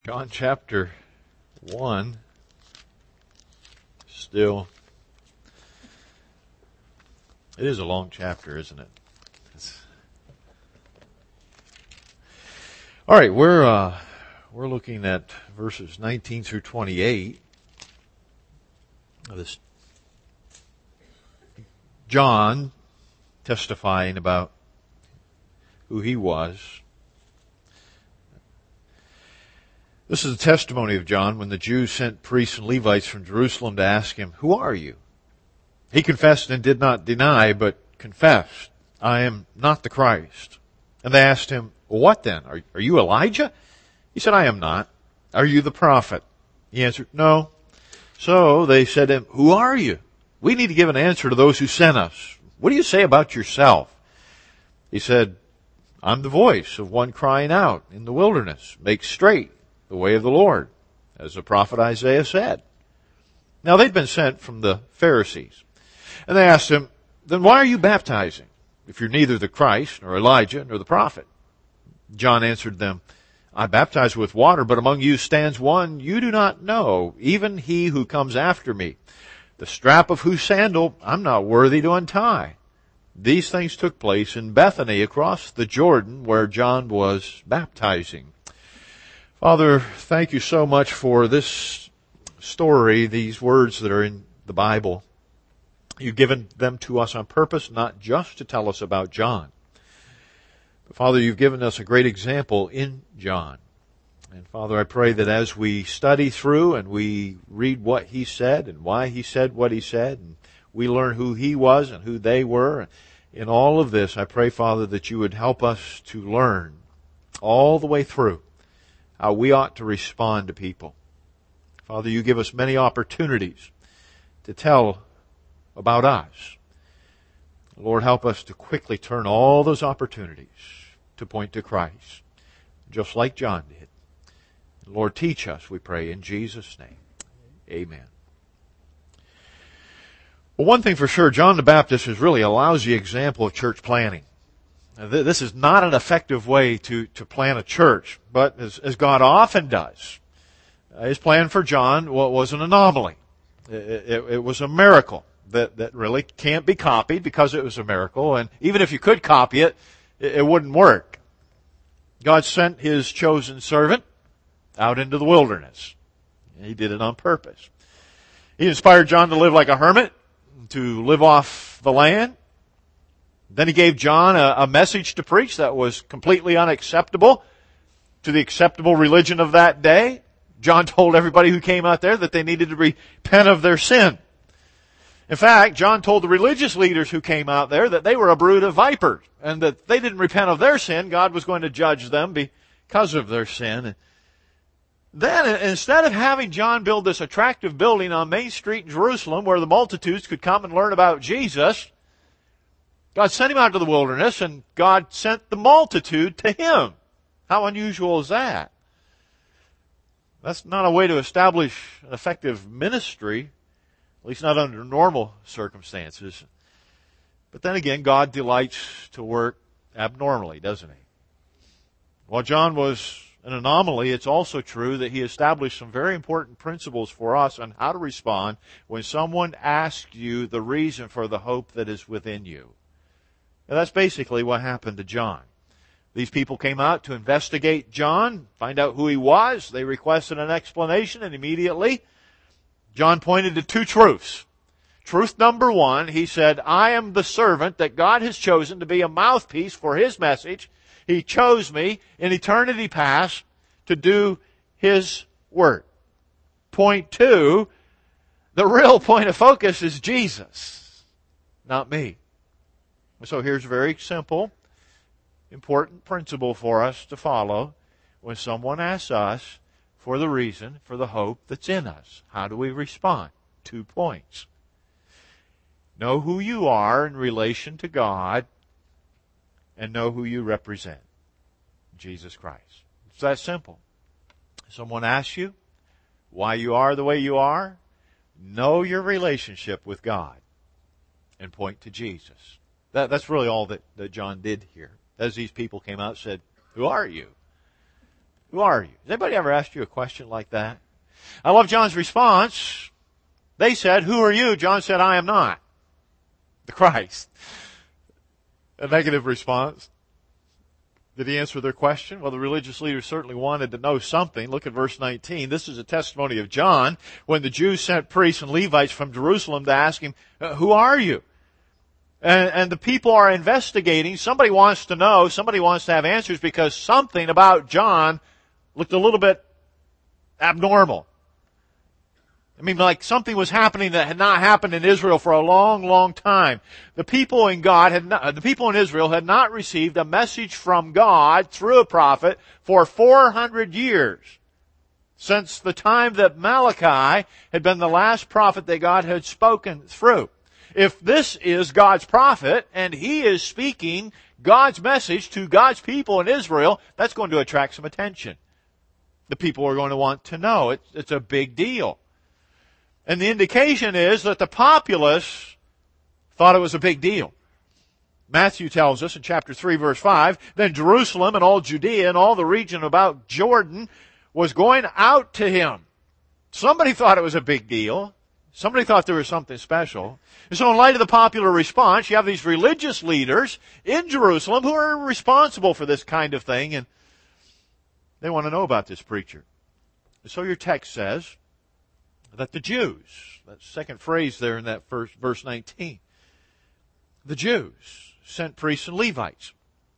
John chapter 1, still, it is a long chapter, isn't it? All right, we're looking at verses 19 through 28 of this John testifying about who he was. This is the testimony of John when the Jews sent priests and Levites from Jerusalem to ask him, "Who are you?" He confessed and did not deny, but confessed, "I am not the Christ." And they asked him, "Well, what then? Are you Elijah?" He said, "I am not." "Are you the prophet?" He answered, "No." So they said to him, "Who are you? We need to give an answer to those who sent us. What do you say about yourself?" He said, "I'm the voice of one crying out in the wilderness, 'Make straight the way of the Lord,' as the prophet Isaiah said." Now they'd been sent from the Pharisees. And they asked him, "Then why are you baptizing, if you're neither the Christ, nor Elijah, nor the prophet?" John answered them, "I baptize with water, but among you stands one you do not know, even he who comes after me, the strap of whose sandal I'm not worthy to untie." These things took place in Bethany across the Jordan where John was baptizing. Father, thank you so much for this story, these words that are in the Bible. You've given them to us on purpose, not just to tell us about John. But Father, you've given us a great example in John. And Father, I pray that as we study through and we read what he said and why he said what he said, and we learn who he was and who they were, in all of this, I pray, Father, that you would help us to learn all the way through how we ought to respond to people. Father, you give us many opportunities to tell about us. Lord, help us to quickly turn all those opportunities to point to Christ, just like John did. Lord, teach us, we pray, in Jesus' name. Amen. Well, one thing for sure, John the Baptist is really a lousy example of church planning. This is not an effective way to plan a church, but as God often does, his plan for John was an anomaly. It was a miracle that really can't be copied because it was a miracle, and even if you could copy it, it wouldn't work. God sent his chosen servant out into the wilderness. He did it on purpose. He inspired John to live like a hermit, to live off the land. Then he gave John a message to preach that was completely unacceptable to the acceptable religion of that day. John told everybody who came out there that they needed to repent of their sin. In fact, John told the religious leaders who came out there that they were a brood of vipers and that they didn't repent of their sin. God was going to judge them because of their sin. Then, instead of having John build this attractive building on Main Street in Jerusalem where the multitudes could come and learn about Jesus, God sent him out to the wilderness, and God sent the multitude to him. How unusual is that? That's not a way to establish an effective ministry, at least not under normal circumstances. But then again, God delights to work abnormally, doesn't he? While John was an anomaly, it's also true that he established some very important principles for us on how to respond when someone asks you the reason for the hope that is within you. And that's basically what happened to John. These people came out to investigate John, find out who he was. They requested an explanation, and immediately John pointed to two truths. Truth number one, he said, "I am the servant that God has chosen to be a mouthpiece for his message. He chose me in eternity past to do his work." Point two, the real point of focus is Jesus, not me. So here's a very simple, important principle for us to follow when someone asks us for the reason, for the hope that's in us. How do we respond? 2 points. Know who you are in relation to God, and know who you represent, Jesus Christ. It's that simple. Someone asks you why you are the way you are, know your relationship with God, and point to Jesus. That's really all that John did here. As these people came out and said, "Who are you?" Who are you? Has anybody ever asked you a question like that? I love John's response. They said, who are you? John said, I am not the Christ. A negative response. Did he answer their question? Well, the religious leaders certainly wanted to know something. Look at verse 19. This is a testimony of John when the Jews sent priests and Levites from Jerusalem to ask him, who are you? And the people are investigating. Somebody wants to know. Somebody wants to have answers because something about John looked a little bit abnormal. I mean, like something was happening that had not happened in Israel for a long, long time. The people in Israel had not received a message from God through a prophet for 400 years. Since the time that Malachi had been the last prophet that God had spoken through. If this is God's prophet and he is speaking God's message to God's people in Israel, that's going to attract some attention. The people are going to want to know. It's a big deal. And the indication is that the populace thought it was a big deal. Matthew tells us in chapter 3 verse 5, then Jerusalem and all Judea and all the region about Jordan was going out to him. Somebody thought it was a big deal. Somebody thought there was something special. And so in light of the popular response, you have these religious leaders in Jerusalem who are responsible for this kind of thing, and they want to know about this preacher. And so your text says that the Jews, that second phrase there in that first verse 19, the Jews sent priests and Levites.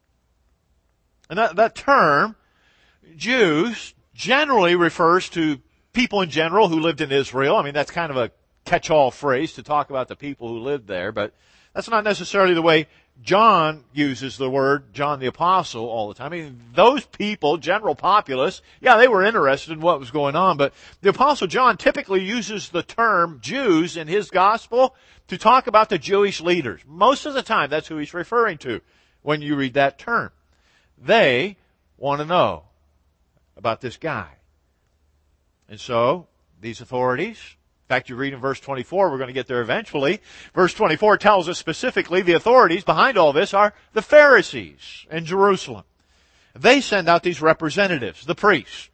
And that term, Jews, generally refers to people in general who lived in Israel. I mean, that's kind of a catch-all phrase to talk about the people who lived there, but that's not necessarily the way John uses the word, John the Apostle, all the time. I mean, those people, general populace, yeah, they were interested in what was going on, but the Apostle John typically uses the term Jews in his gospel to talk about the Jewish leaders. Most of the time, that's who he's referring to when you read that term. They want to know about this guy. And so, these authorities, in fact, you read in verse 24, we're going to get there eventually. Verse 24 tells us specifically the authorities behind all this are the Pharisees in Jerusalem. They send out these representatives, the priests.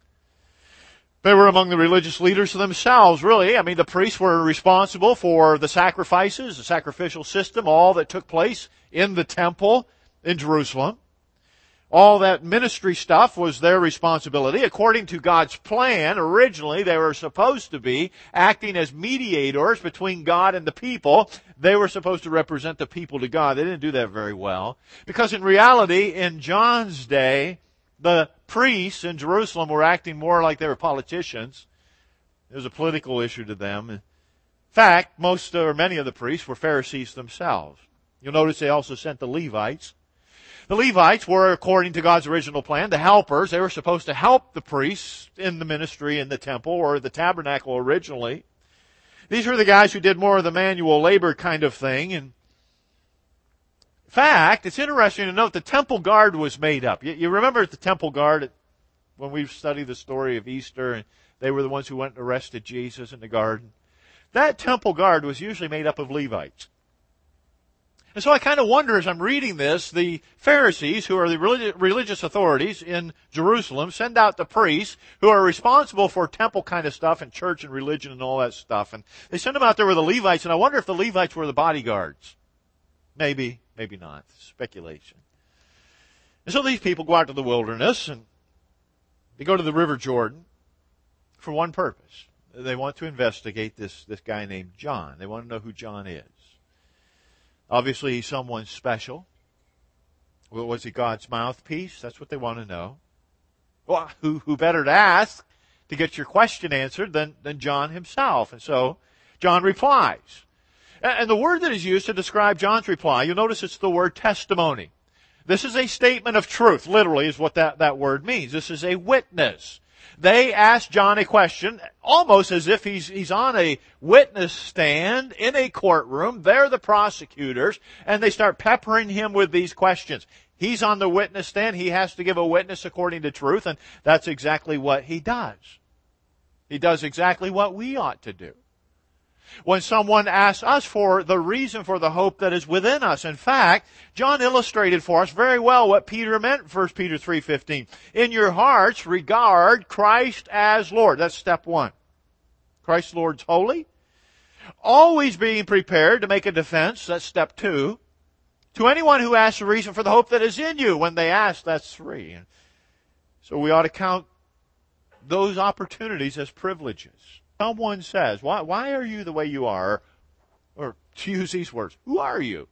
They were among the religious leaders themselves, really. I mean, the priests were responsible for the sacrifices, the sacrificial system, all that took place in the temple in Jerusalem. All that ministry stuff was their responsibility. According to God's plan, originally they were supposed to be acting as mediators between God and the people. They were supposed to represent the people to God. They didn't do that very well. Because in reality, in John's day, the priests in Jerusalem were acting more like they were politicians. It was a political issue to them. In fact, most or many of the priests were Pharisees themselves. You'll notice they also sent the Levites. The Levites were, according to God's original plan, the helpers. They were supposed to help the priests in the ministry in the temple or the tabernacle originally. These were the guys who did more of the manual labor kind of thing. And in fact, it's interesting to note the temple guard was made up. You remember the temple guard when we studied the story of Easter, and they were the ones who went and arrested Jesus in the garden. That temple guard was usually made up of Levites. And so I kind of wonder as I'm reading this, the Pharisees, who are the religious authorities in Jerusalem, send out the priests who are responsible for temple kind of stuff and church and religion and all that stuff. And they send them out there with the Levites, and I wonder if the Levites were the bodyguards. Maybe, maybe not. Speculation. And so these people go out to the wilderness, and they go to the River Jordan for one purpose. They want to investigate this guy named John. They want to know who John is. Obviously, he's someone special. Well, was he God's mouthpiece? That's what they want to know. Well, who better to ask to get your question answered than John himself? And so, John replies. And the word that is used to describe John's reply, you'll notice it's the word testimony. This is a statement of truth, literally, is what that word means. This is a witness. They ask John a question, almost as if he's on a witness stand in a courtroom. They're the prosecutors, and they start peppering him with these questions. He's on the witness stand. He has to give a witness according to truth, and that's exactly what he does. He does exactly what we ought to do. when someone asks us for the reason for the hope that is within us. In fact, John illustrated for us very well what Peter meant in 1 Peter 3:15. In your hearts, regard Christ as Lord. That's step one. Christ Lord's holy. Always being prepared to make a defense. That's step two. To anyone who asks the reason for the hope that is in you. When they ask, that's three. So we ought to count those opportunities as privileges. Someone says, why are you the way you are? Or to use these words, who are you?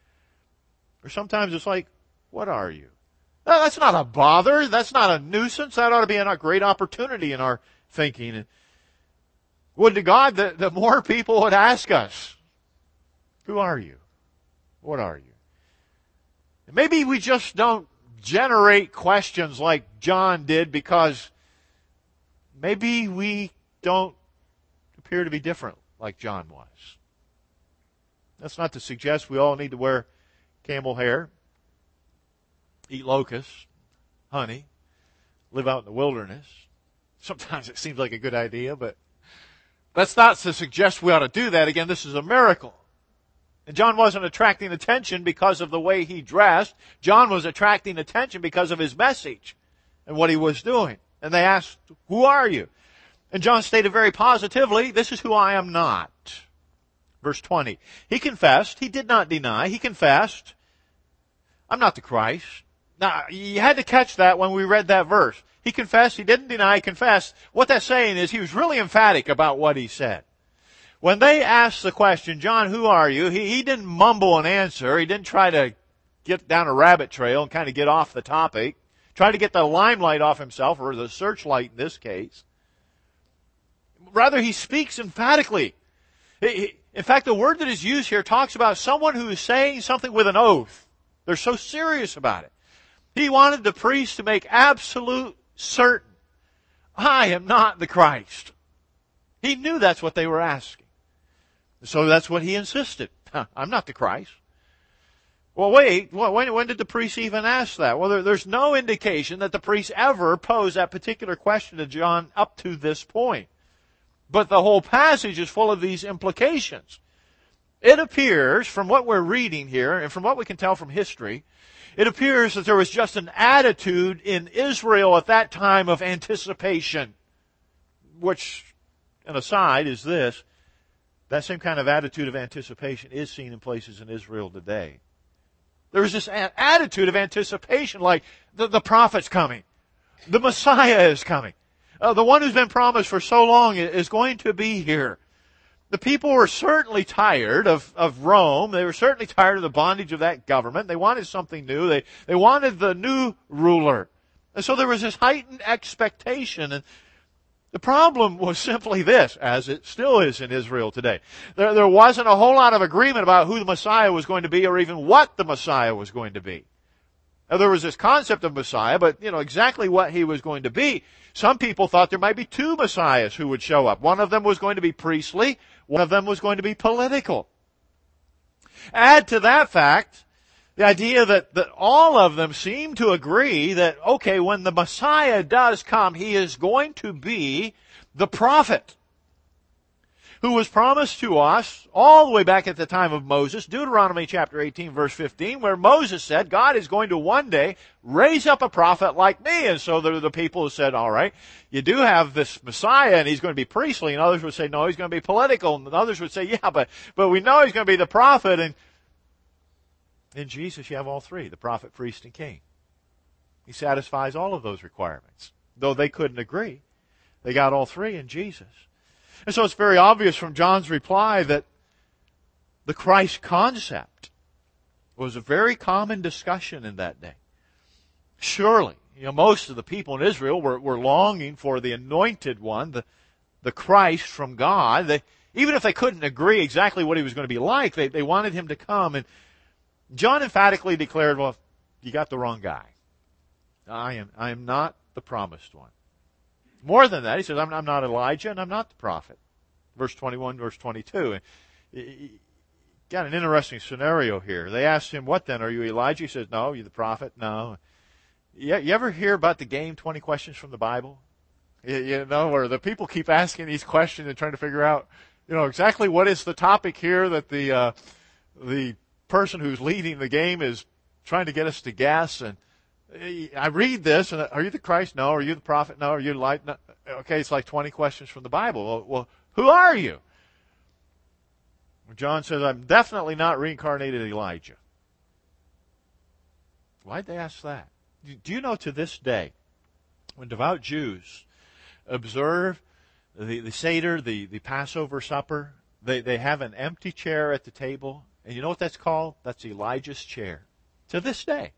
Or sometimes it's like, what are you? No, that's not a bother. That's not a nuisance. That ought to be a great opportunity in our thinking. And would to God that the more people would ask us, who are you? What are you? And maybe we just don't generate questions like John did because maybe we don't appear to be different like John was. That's not to suggest we all need to wear camel hair, eat locusts, honey, live out in the wilderness. Sometimes it seems like a good idea, but that's not to suggest we ought to do that. Again, this is a miracle. And John wasn't attracting attention because of the way he dressed. John was attracting attention because of his message and what he was doing. And they asked, who are you? And John stated very positively, this is who I am not. Verse 20. He confessed, he did not deny, he confessed, I'm not the Christ. Now, you had to catch that when we read that verse. He confessed, he didn't deny, he confessed. What that's saying is he was really emphatic about what he said. When they asked the question, John, who are you? He didn't mumble an answer. He didn't try to get down a rabbit trail and kind of get off the topic. Try to get the limelight off himself, or the searchlight in this case. Rather, he speaks emphatically. In fact, the word that is used here talks about someone who is saying something with an oath. They're so serious about it. He wanted the priest to make absolute certain, I am not the Christ. He knew that's what they were asking. So that's what he insisted. I'm not the Christ. Well, wait, when did the priest even ask that? Well, there's no indication that the priest ever posed that particular question to John up to this point. But the whole passage is full of these implications. It appears, from what we're reading here, and from what we can tell from history, it appears that there was just an attitude in Israel at that time of anticipation, which, an aside, is this. That same kind of attitude of anticipation is seen in places in Israel today. There is this attitude of anticipation, like the prophet's coming. The Messiah is coming. The one who's been promised for so long is going to be here. The people were certainly tired of Rome. They were certainly tired of the bondage of that government. They wanted something new. They wanted the new ruler. And so there was this heightened expectation. And the problem was simply this, as it still is in Israel today. There wasn't a whole lot of agreement about who the Messiah was going to be or even what the Messiah was going to be. Now, there was this concept of Messiah, but exactly what he was going to be. Some people thought there might be two Messiahs who would show up. One of them was going to be priestly. One of them was going to be political. Add to that fact the idea that all of them seem to agree that, okay, when the Messiah does come, he is going to be the prophet who was promised to us all the way back at the time of Moses, Deuteronomy chapter 18, verse 15, where Moses said, God is going to one day raise up a prophet like me. And so there are the people who said, all right, you do have this Messiah and he's going to be priestly. And others would say, no, he's going to be political. And others would say, yeah, but we know he's going to be the prophet. And in Jesus, you have all three, the prophet, priest, and king. He satisfies all of those requirements. Though they couldn't agree, they got all three in Jesus. And so it's very obvious from John's reply that the Christ concept was a very common discussion in that day. Surely, most of the people in Israel were longing for the anointed one, the Christ from God. Even if they couldn't agree exactly what he was going to be like, they wanted him to come. And John emphatically declared, well, you got the wrong guy. I am not the promised one. More than that, he says, I'm not Elijah and I'm not the prophet. Verse 21, verse 22. Got an interesting scenario here. They asked him, what then? Are you Elijah? He says, no. You the prophet? No. You ever hear about the game 20 Questions from the Bible? Where the people keep asking these questions and trying to figure out exactly what is the topic here that the person who's leading the game is trying to get us to guess. And I read this, and are you the Christ? No. Are you the prophet? No. Are you light? No. Okay, it's like 20 questions from the Bible. Well, who are you? John says, I'm definitely not reincarnated Elijah. Why'd they ask that? Do you know to this day, when devout Jews observe the Seder, the Passover supper, they have an empty chair at the table. And you know what that's called? That's Elijah's chair. To this day.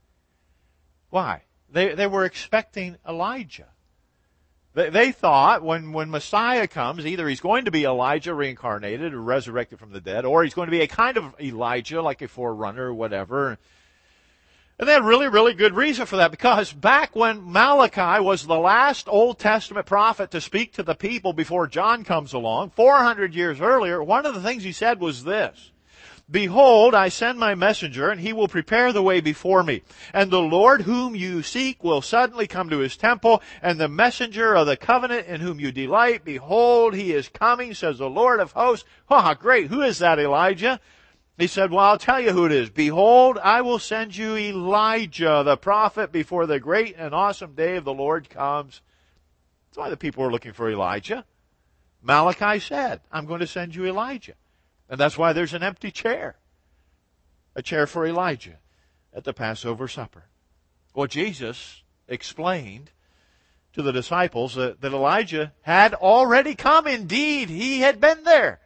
Why? They were expecting Elijah. They thought when Messiah comes, either he's going to be Elijah reincarnated or resurrected from the dead, or he's going to be a kind of Elijah, like a forerunner or whatever. And they had really, really good reason for that, because back when Malachi was the last Old Testament prophet to speak to the people before John comes along, 400 years earlier, one of the things he said was this: Behold, I send my messenger, and he will prepare the way before me. And the Lord whom you seek will suddenly come to his temple, and the messenger of the covenant in whom you delight, behold, he is coming, says the Lord of hosts. Oh, great. Who is that, Elijah? He said, well, I'll tell you who it is. Behold, I will send you Elijah, the prophet, before the great and awesome day of the Lord comes. That's why the people were looking for Elijah. Malachi said, I'm going to send you Elijah. And that's why there's an empty chair. A chair for Elijah at the Passover supper. Well, Jesus explained to the disciples that Elijah had already come. Indeed, he had been there.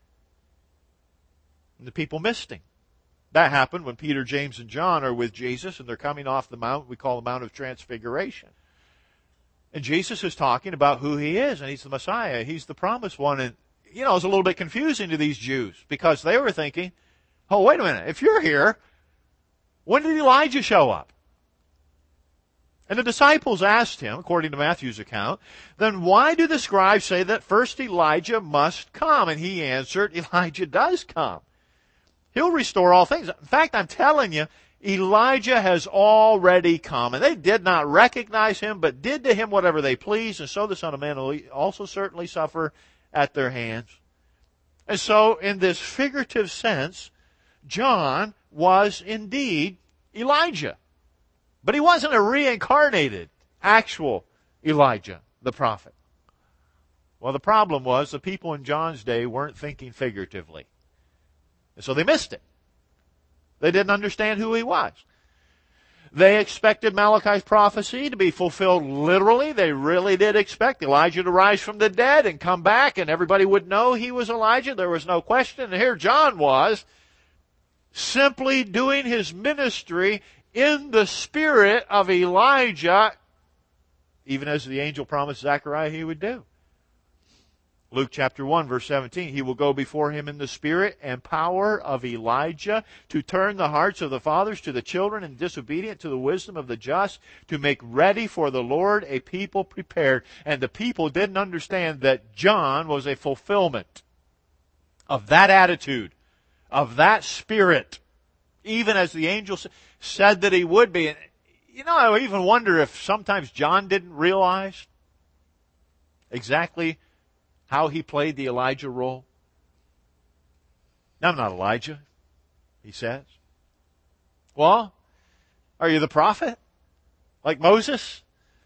And the people missed him. That happened when Peter, James, and John are with Jesus, and they're coming off the mount we call the Mount of Transfiguration. And Jesus is talking about who he is, and he's the Messiah. He's the promised one. And, it's a little bit confusing to these Jews, because they were thinking, oh, wait a minute, if you're here, when did Elijah show up? And the disciples asked him, according to Matthew's account, then why do the scribes say that first Elijah must come? And he answered, Elijah does come. He'll restore all things. In fact, I'm telling you, Elijah has already come. And they did not recognize him, but did to him whatever they pleased. And so the Son of Man will also certainly suffer at their hands. And so, in this figurative sense, John was indeed Elijah. But he wasn't a reincarnated, actual Elijah, the prophet. Well, the problem was the people in John's day weren't thinking figuratively. And so they missed it. They didn't understand who he was. They expected Malachi's prophecy to be fulfilled literally. They really did expect Elijah to rise from the dead and come back, and everybody would know he was Elijah. There was no question. And here John was, simply doing his ministry in the spirit of Elijah, even as the angel promised Zechariah he would do. Luke chapter 1, verse 17, he will go before him in the spirit and power of Elijah to turn the hearts of the fathers to the children and disobedient to the wisdom of the just, to make ready for the Lord a people prepared. And the people didn't understand that John was a fulfillment of that attitude, of that spirit, even as the angel said that he would be. And, I even wonder if sometimes John didn't realize exactly how he played the Elijah role. I'm not Elijah, he says. Well, are you the prophet? Like Moses?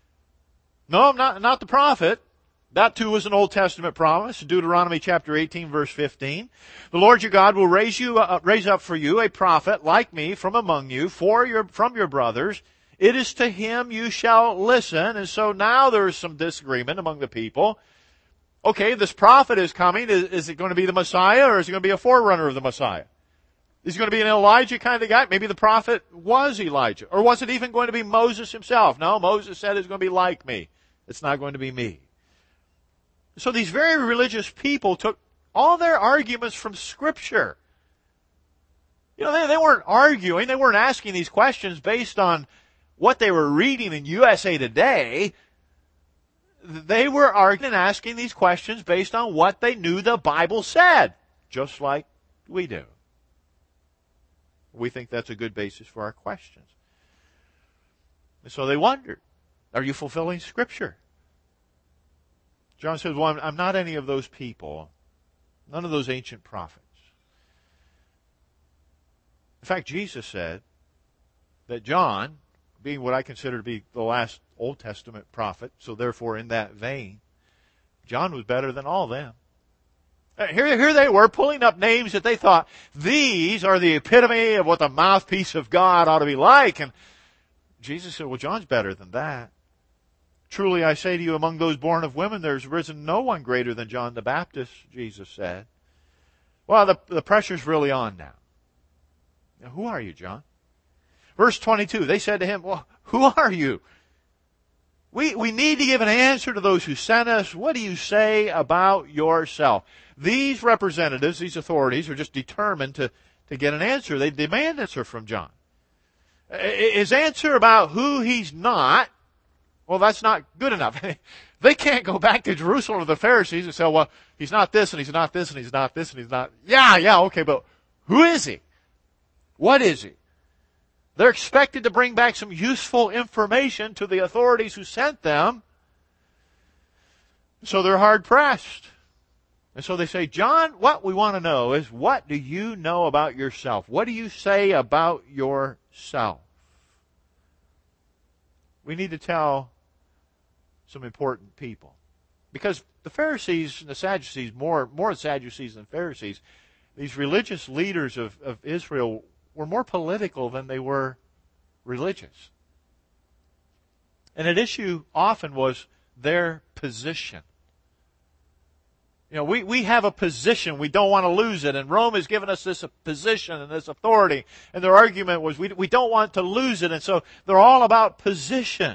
No, I'm not the prophet. That too was an Old Testament promise. Deuteronomy chapter 18, verse 15. The Lord your God will raise up for you a prophet like me from among you, from your brothers. It is to him you shall listen. And so now there is some disagreement among the people. Okay, this prophet is coming. Is it going to be the Messiah, or is it going to be a forerunner of the Messiah? Is he going to be an Elijah kind of guy? Maybe the prophet was Elijah. Or was it even going to be Moses himself? No, Moses said it's going to be like me. It's not going to be me. So these very religious people took all their arguments from Scripture. They weren't arguing. They weren't asking these questions based on what they were reading in USA Today. They were arguing and asking these questions based on what they knew the Bible said, just like we do. We think that's a good basis for our questions. And so they wondered, are you fulfilling Scripture? John says, well, I'm not any of those people. None of those ancient prophets. In fact, Jesus said that John, being what I consider to be the last Old Testament prophet, so therefore in that vein, John was better than all of them. Here they were pulling up names that they thought, these are the epitome of what the mouthpiece of God ought to be like. And Jesus said, well, John's better than that. Truly I say to you, among those born of women, there's risen no one greater than John the Baptist, Jesus said. Well, the pressure's really on now. Now, who are you, John? Verse 22, they said to him, well, who are you? We need to give an answer to those who sent us. What do you say about yourself? These representatives, these authorities, are just determined to get an answer. They demand an answer from John. His answer about who he's not, well, that's not good enough. They can't go back to Jerusalem to the Pharisees and say, well, he's not this, and he's not this, and he's not this, and he's not... Yeah, okay, but who is he? What is he? They're expected to bring back some useful information to the authorities who sent them. So they're hard-pressed. And so they say, John, what we want to know is, what do you know about yourself? What do you say about yourself? We need to tell some important people. Because the Pharisees and the Sadducees, more Sadducees than Pharisees, these religious leaders of Israel were more political than they were religious. And an issue often was their position. You know, we have a position. We don't want to lose it. And Rome has given us this position and this authority. And their argument was we don't want to lose it. And so they're all about position.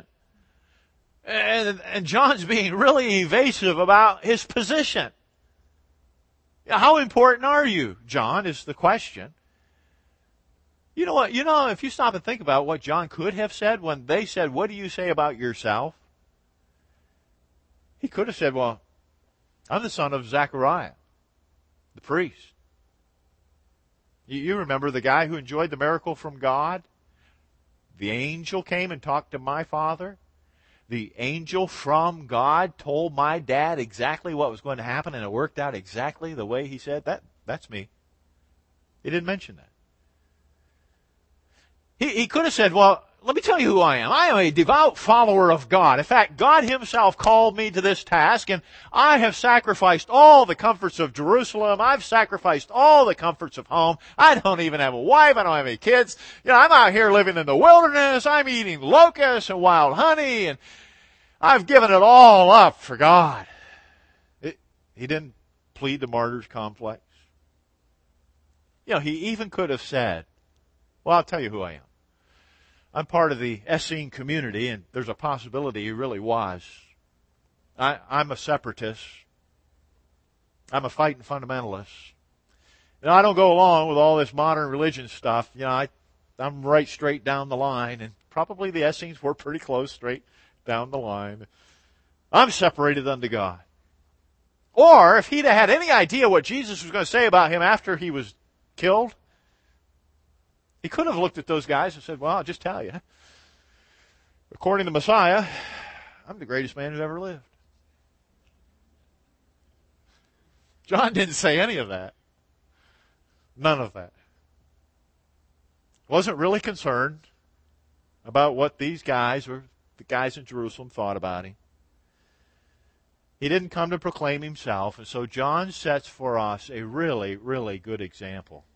And John's being really evasive about his position. How important are you, John, is the question. You know what? If you stop and think about what John could have said when they said, what do you say about yourself? He could have said, well, I'm the son of Zechariah, the priest. You remember the guy who enjoyed the miracle from God? The angel came and talked to my father. The angel from God told my dad exactly what was going to happen, and it worked out exactly the way he said. That's me. He didn't mention that. He could have said, well, let me tell you who I am. I am a devout follower of God. In fact, God himself called me to this task, and I have sacrificed all the comforts of Jerusalem. I've sacrificed all the comforts of home. I don't even have a wife. I don't have any kids. I'm out here living in the wilderness. I'm eating locusts and wild honey, and I've given it all up for God. He didn't plead the martyr's complex. He even could have said, well, I'll tell you who I am. I'm part of the Essene community, and there's a possibility he really was. I'm a separatist. I'm a fighting fundamentalist. I don't go along with all this modern religion stuff. I'm right straight down the line, and probably the Essenes were pretty close straight down the line. I'm separated unto God. Or if he'd had any idea what Jesus was going to say about him after he was killed, he could have looked at those guys and said, well, I'll just tell you. According to Messiah, I'm the greatest man who ever lived. John didn't say any of that. None of that. Wasn't really concerned about what these guys or the guys in Jerusalem thought about him. He didn't come to proclaim himself, and so John sets for us a really, really good example.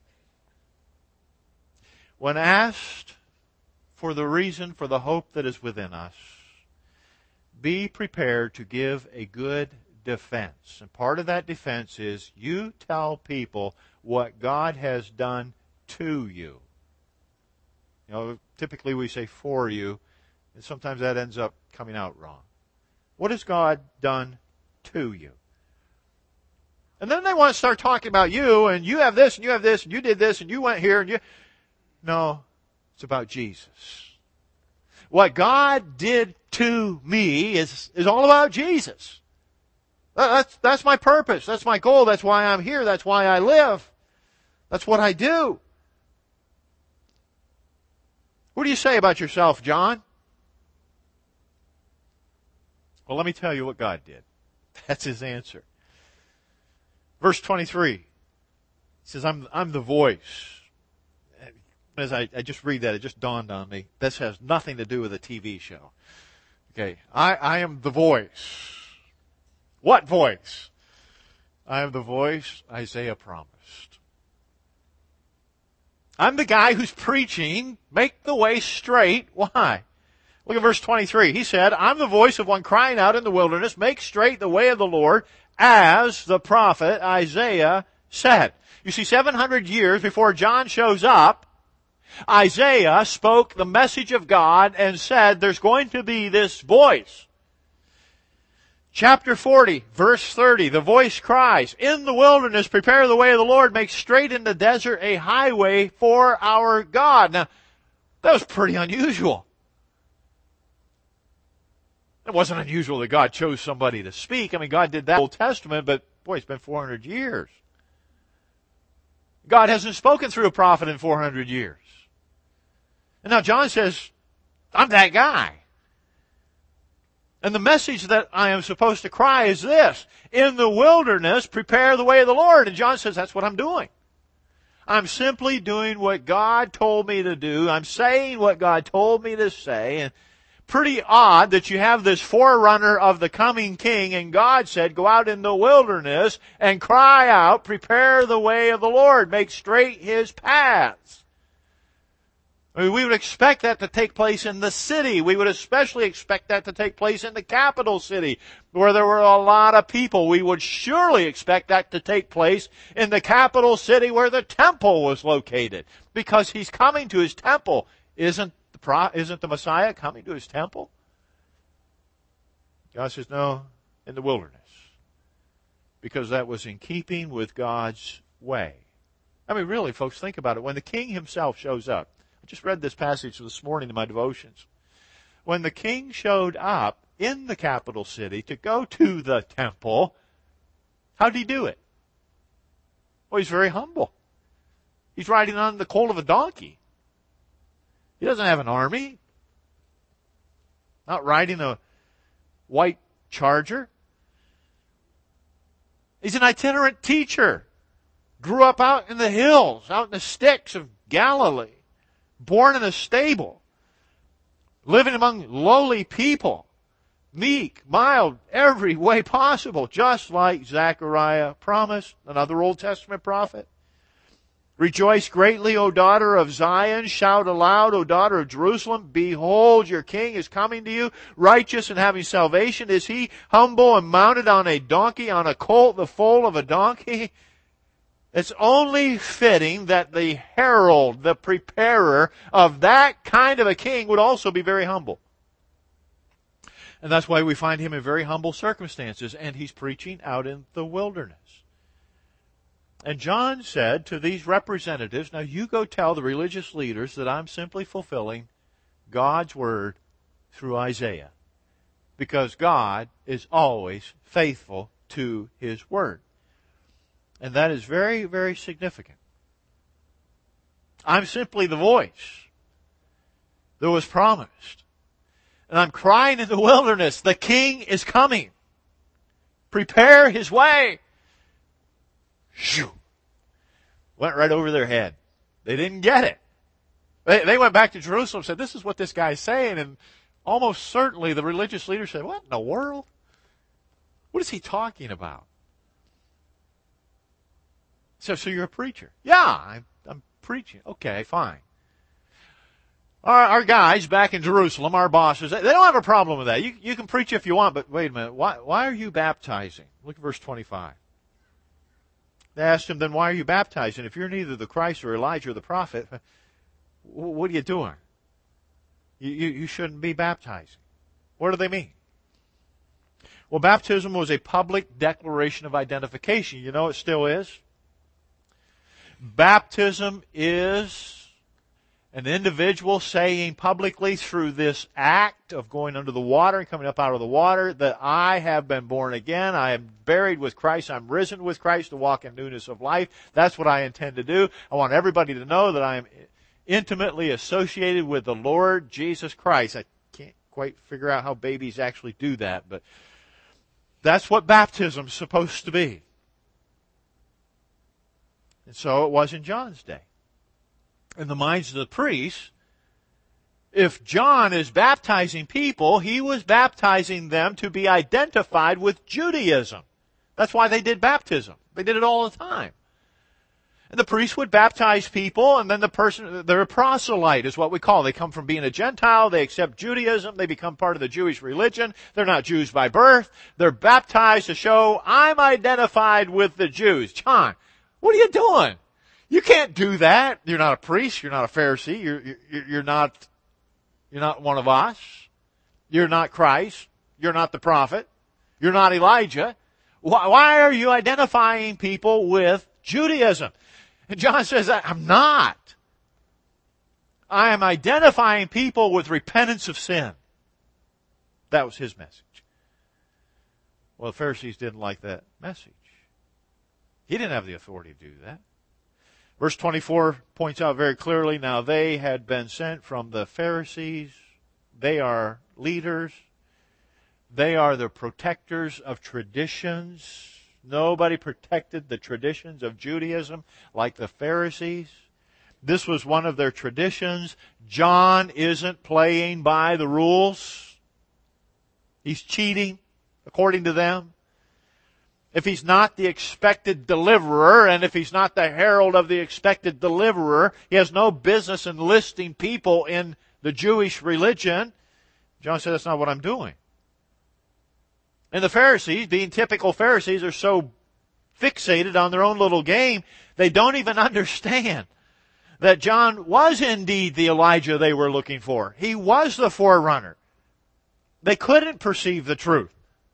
When asked for the reason for the hope that is within us, be prepared to give a good defense. And part of that defense is you tell people what God has done to you. Typically we say for you, and sometimes that ends up coming out wrong. What has God done to you? And then they want to start talking about you, and you have this, and you have this, and you did this, and you went here, and you... No, it's about Jesus. What God did to me is all about Jesus. That's my purpose. That's my goal. That's why I'm here. That's why I live. That's what I do. What do you say about yourself, John? Well, let me tell you what God did. That's his answer. Verse 23. He says, I'm the voice. As I just read that, it just dawned on me. This has nothing to do with a TV show. Okay. I am the voice. What voice? I am the voice Isaiah promised. I'm the guy who's preaching, make the way straight. Why? Look at verse 23. He said, I'm the voice of one crying out in the wilderness, make straight the way of the Lord, as the prophet Isaiah said. You see, 700 years before John shows up, Isaiah spoke the message of God and said, there's going to be this voice. Chapter 40, verse 30, the voice cries, in the wilderness prepare the way of the Lord, make straight in the desert a highway for our God. Now, that was pretty unusual. It wasn't unusual that God chose somebody to speak. I mean, God did that in the Old Testament, but boy, it's been 400 years. God hasn't spoken through a prophet in 400 years. And now John says, I'm that guy. And the message that I am supposed to cry is this: in the wilderness, prepare the way of the Lord. And John says, that's what I'm doing. I'm simply doing what God told me to do. I'm saying what God told me to say. And pretty odd that you have this forerunner of the coming king, and God said, go out in the wilderness and cry out, prepare the way of the Lord, make straight His paths. I mean, we would expect that to take place in the city. We would especially expect that to take place in the capital city, where there were a lot of people. We would surely expect that to take place in the capital city where the temple was located, because He's coming to His temple. Isn't the Messiah coming to His temple? God says, no, in the wilderness. Because that was in keeping with God's way. I mean, really, folks, think about it. When the king himself shows up, I just read this passage this morning in my devotions. When the king showed up in the capital city to go to the temple, how did he do it? Well, he's very humble. He's riding on the colt of a donkey. He doesn't have an army. Not riding a white charger. He's an itinerant teacher. Grew up out in the hills, out in the sticks of Galilee. Born in a stable. Living among lowly people. Meek, mild, every way possible. Just like Zechariah promised, another Old Testament prophet. Rejoice greatly, O daughter of Zion. Shout aloud, O daughter of Jerusalem. Behold, your king is coming to you. Righteous and having salvation is he. Humble and mounted on a donkey, on a colt, the foal of a donkey. It's only fitting that the herald, the preparer of that kind of a king would also be very humble. And that's why we find him in very humble circumstances. And he's preaching out in the wilderness. And John said to these representatives, now you go tell the religious leaders that I'm simply fulfilling God's word through Isaiah. Because God is always faithful to His word. And that is very, very significant. I'm simply the voice that was promised. And I'm crying in the wilderness, the king is coming. Prepare his way. Shoo. Went right over their head. They didn't get it. They went back to Jerusalem and said, this is what this guy's saying. And almost certainly the religious leaders said, what in the world? What is he talking about? So you're a preacher? Yeah, I'm preaching. Okay, fine. Our guys back in Jerusalem, our bosses, they don't have a problem with that. You can preach if you want, but wait a minute. Why are you baptizing? Look at verse 25. They asked him, then why are you baptizing? If you're neither the Christ or Elijah or the prophet, what are you doing? You shouldn't be baptizing. What do they mean? Well, baptism was a public declaration of identification. You know it still is. Baptism is an individual saying publicly through this act of going under the water and coming up out of the water that I have been born again. I am buried with Christ. I'm risen with Christ to walk in newness of life. That's what I intend to do. I want everybody to know that I am intimately associated with the Lord Jesus Christ. I can't quite figure out how babies actually do that, but that's what baptism is supposed to be. And so it was in John's day. In the minds of the priests, if John is baptizing people, he was baptizing them to be identified with Judaism. That's why they did baptism. They did it all the time. And the priest would baptize people, and then they're a proselyte is what we call. They come from being a Gentile, they accept Judaism, they become part of the Jewish religion. They're not Jews by birth. They're baptized to show, I'm identified with the Jews. John, what are you doing? You can't do that. You're not a priest, you're not a Pharisee, you're not one of us. You're not Christ. You're not the prophet. You're not Elijah. Why are you identifying people with Judaism? And John says, I'm not. I am identifying people with repentance of sin. That was his message. Well, the Pharisees didn't like that message. He didn't have the authority to do that. Verse 24 points out very clearly, now they had been sent from the Pharisees. They are leaders. They are the protectors of traditions. Nobody protected the traditions of Judaism like the Pharisees. This was one of their traditions. John isn't playing by the rules. He's cheating, according to them. If he's not the expected deliverer, and if he's not the herald of the expected deliverer, he has no business enlisting people in the Jewish religion. John said, that's not what I'm doing. And the Pharisees, being typical Pharisees, are so fixated on their own little game, they don't even understand that John was indeed the Elijah they were looking for. He was the forerunner. They couldn't perceive the truth.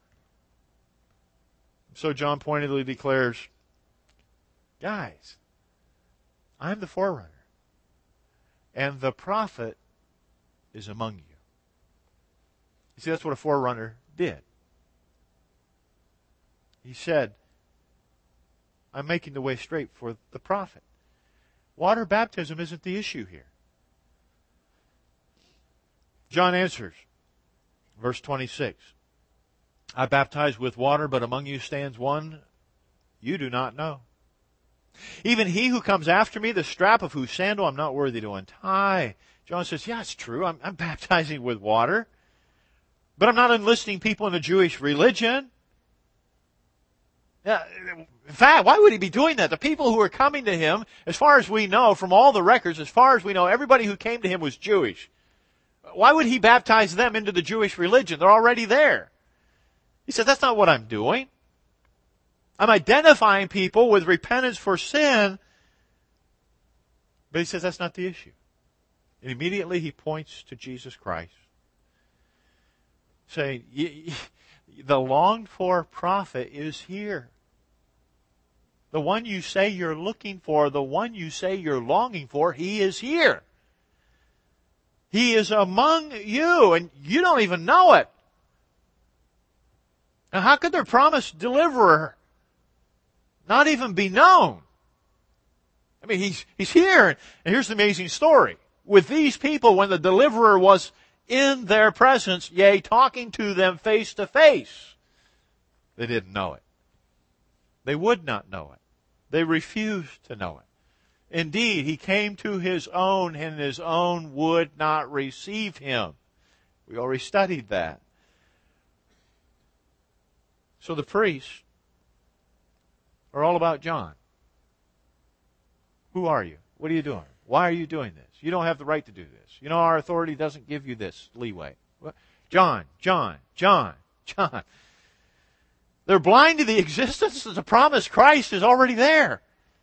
So John pointedly declares, guys, I'm the forerunner, and the prophet is among you. You see, that's what a forerunner did. He said, I'm making the way straight for the prophet. Water baptism isn't the issue here. John answers, verse 26, I baptize with water, but among you stands one you do not know. Even he who comes after me, the strap of whose sandal I'm not worthy to untie. John says, yeah, it's true. I'm baptizing with water, but I'm not enlisting people in the Jewish religion. In fact, why would he be doing that? The people who are coming to him, as far as we know, from all the records, as far as we know, everybody who came to him was Jewish. Why would he baptize them into the Jewish religion? They're already there. He said, that's not what I'm doing. I'm identifying people with repentance for sin. But he says that's not the issue. And immediately he points to Jesus Christ, saying, the longed for prophet is here. The one you say you're looking for, the one you say you're longing for, he is here. He is among you, and you don't even know it. Now, how could their promised deliverer not even be known? I mean, he's here. And here's the amazing story. With these people, when the deliverer was in their presence, yea, talking to them face to face, they didn't know it. They would not know it. They refused to know it. Indeed, he came to his own, and his own would not receive him. We already studied that. So the priests are all about John. Who are you? What are you doing? Why are you doing this? You don't have the right to do this. You know, our authority doesn't give you this leeway. John. They're blind to the existence of the promised Christ is already there.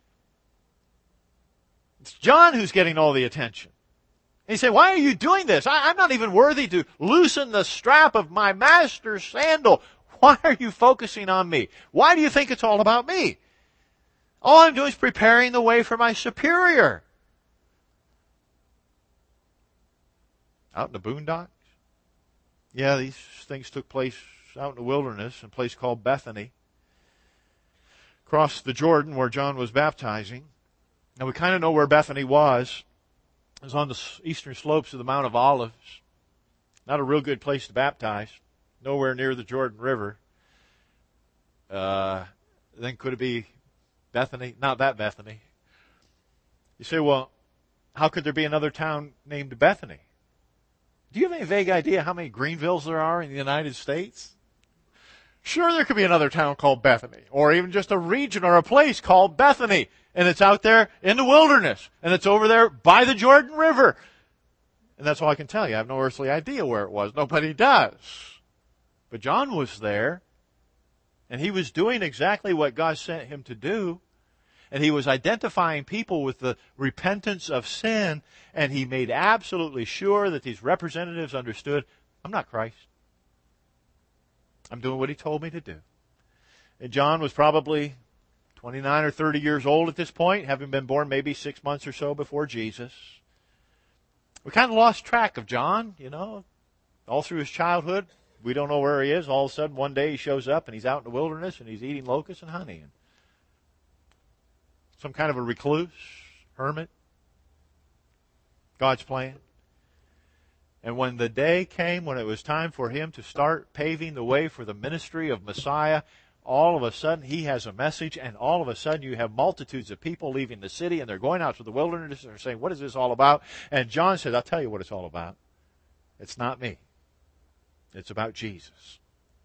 It's John who's getting all the attention. And he said, why are you doing this? I'm not even worthy to loosen the strap of my master's sandal. Why are you focusing on me? Why do you think it's all about me? All I'm doing is preparing the way for my superior. Out in the boondocks? Yeah, these things took place out in the wilderness, in a place called Bethany. Across the Jordan where John was baptizing. Now we kind of know where Bethany was. It was on the eastern slopes of the Mount of Olives. Not a real good place to baptize. Nowhere near the Jordan River. Then could it be Bethany? Not that Bethany. You say, well, how could there be another town named Bethany? Do you have any vague idea how many Greenvilles there are in the United States? Sure, there could be another town called Bethany, or even just a region or a place called Bethany, and it's out there in the wilderness, and it's over there by the Jordan River. And that's all I can tell you. I have no earthly idea where it was. Nobody does. But John was there, and he was doing exactly what God sent him to do, and he was identifying people with the repentance of sin, and he made absolutely sure that these representatives understood, I'm not Christ. I'm doing what he told me to do. And John was probably 29 or 30 years old at this point, having been born maybe 6 months or so before Jesus. We kind of lost track of John, all through his childhood. We don't know where he is. All of a sudden, one day he shows up and he's out in the wilderness and he's eating locusts and honey. And some kind of a recluse, hermit. God's plan. And when the day came when it was time for him to start paving the way for the ministry of Messiah, all of a sudden he has a message, and all of a sudden you have multitudes of people leaving the city, and they're going out to the wilderness, and they're saying, what is this all about? And John says, I'll tell you what it's all about. It's not me. It's about Jesus.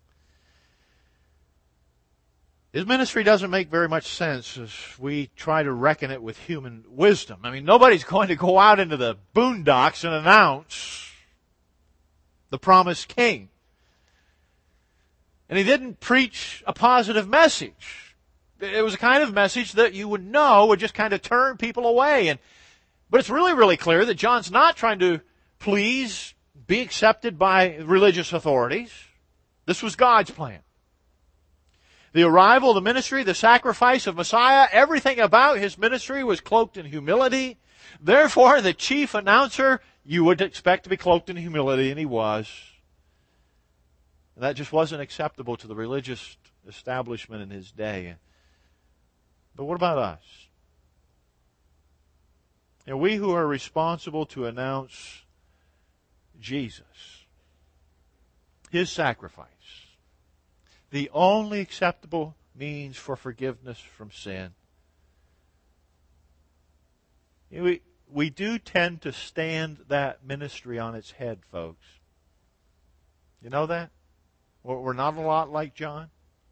His ministry doesn't make very much sense as we try to reckon it with human wisdom. I mean, nobody's going to go out into the boondocks and announce the promised king. And he didn't preach a positive message. It was a kind of message that you would know would just kind of turn people away. But it's really, really clear that John's not trying to please, be accepted by religious authorities. This was God's plan. The arrival, the ministry, the sacrifice of Messiah, everything about his ministry was cloaked in humility. Therefore, the chief announcer, you would expect to be cloaked in humility, and he was. And that just wasn't acceptable to the religious establishment in his day. But what about us? We who are responsible to announce Jesus, his sacrifice, the only acceptable means for forgiveness from sin. We do tend to stand that ministry on its head, folks. You know that? We're not a lot like John.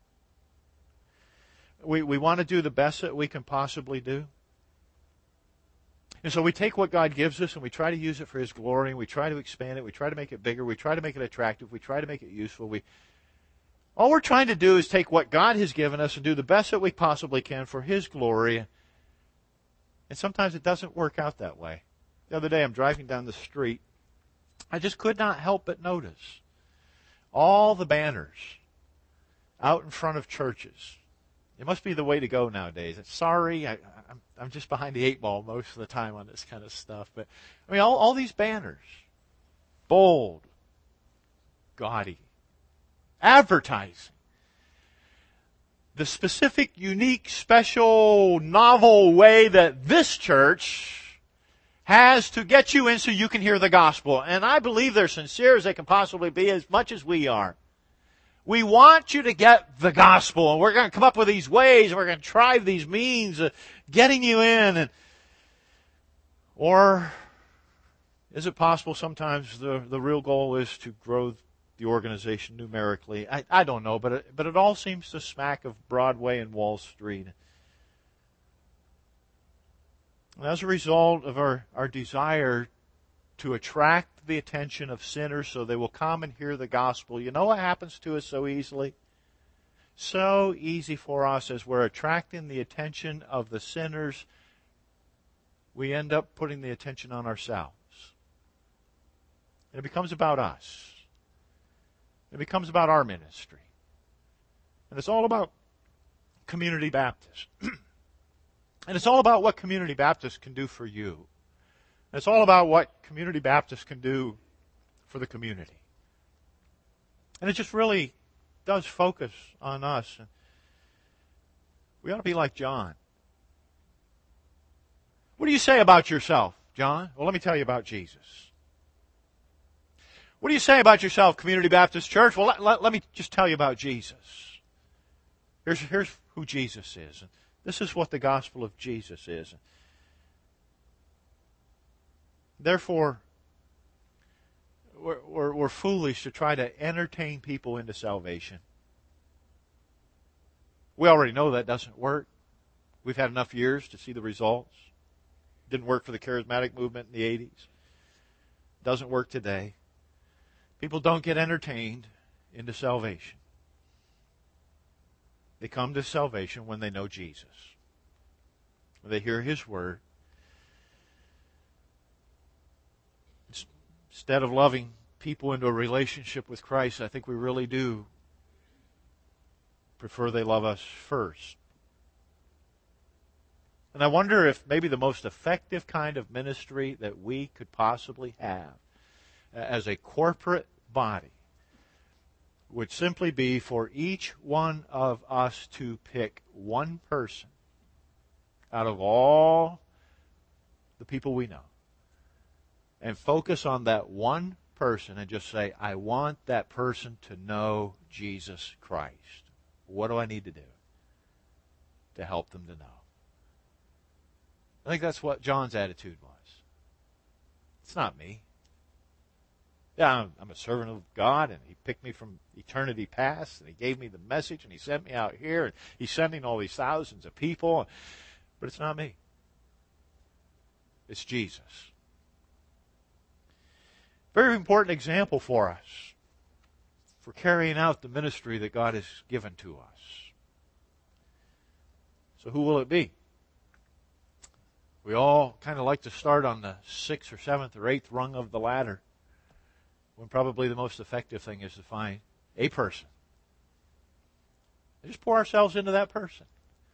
We want to do the best that we can possibly do. And so we take what God gives us and we try to use it for his glory, and we try to expand it, we try to make it bigger, we try to make it attractive, we try to make it useful. All we're trying to do is take what God has given us and do the best that we possibly can for his glory. And sometimes it doesn't work out that way. The other day I'm driving down the street. I just could not help but notice all the banners out in front of churches. It must be the way to go nowadays. Sorry, I'm just behind the 8 ball most of the time on this kind of stuff. But I mean, all these banners, bold, gaudy, advertising. The specific, unique, special, novel way that this church has to get you in so you can hear the gospel. And I believe they're sincere as they can possibly be, as much as we are. We want you to get the gospel, and we're going to come up with these ways, and we're going to try these means of getting you in. Or is it possible sometimes the real goal is to grow the organization numerically? I don't know, but it all seems to smack of Broadway and Wall Street. And as a result of our desire to attract the attention of sinners so they will come and hear the gospel, you know what happens to us so easily? So easy for us as we're attracting the attention of the sinners, we end up putting the attention on ourselves. And it becomes about us. It becomes about our ministry. And it's all about Community Baptist. And it's all about what Community Baptist can do for you. And it's all about what Community Baptist can do for the community. And it just really does focus on us. We ought to be like John. What do you say about yourself, John? Well, let me tell you about Jesus. What do you say about yourself, Community Baptist Church? Well, let me just tell you about Jesus. Here's who Jesus is. This is what the gospel of Jesus is. Therefore, we're foolish to try to entertain people into salvation. We already know that doesn't work. We've had enough years to see the results. Didn't work for the charismatic movement in the 80s. Doesn't work today. People don't get entertained into salvation. They come to salvation when they know Jesus. When they hear His Word. Instead of loving people into a relationship with Christ, I think we really do prefer they love us first. And I wonder if maybe the most effective kind of ministry that we could possibly have as a corporate body would simply be for each one of us to pick one person out of all the people we know and focus on that one person and just say, I want that person to know Jesus Christ. What do I need to do to help them to know? I think that's what John's attitude was. It's not me. Yeah, I'm a servant of God, and He picked me from eternity past, and He gave me the message, and He sent me out here, and He's sending all these thousands of people, but it's not me. It's Jesus. Very important example for us for carrying out the ministry that God has given to us. So who will it be? We all kind of like to start on the 6th or 7th or 8th rung of the ladder, when probably the most effective thing is to find a person. And just pour ourselves into that person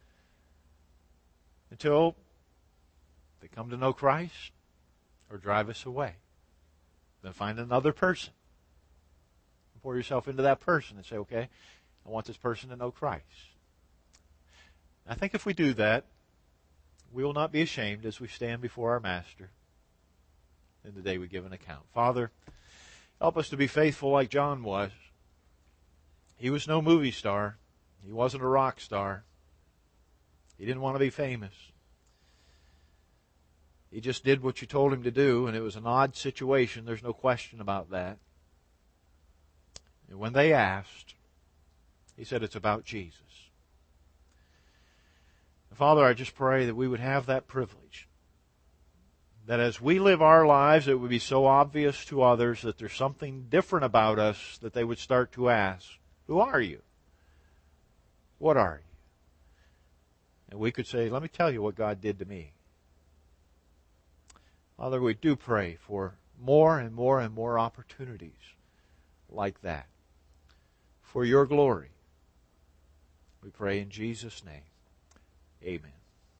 until they come to know Christ or drive us away. Then find another person. Pour yourself into that person and say, okay, I want this person to know Christ. I think if we do that, we will not be ashamed as we stand before our Master in the day we give an account. Father, help us to be faithful like John was. He was no movie star. He wasn't a rock star. He didn't want to be famous. He just did what you told him to do, and it was an odd situation. There's no question about that. And when they asked, he said, it's about Jesus. Father, I just pray that we would have that privilege. That as we live our lives, it would be so obvious to others that there's something different about us that they would start to ask, who are you? What are you? And we could say, let me tell you what God did to me. Father, we do pray for more and more and more opportunities like that. For your glory. We pray in Jesus' name. Amen.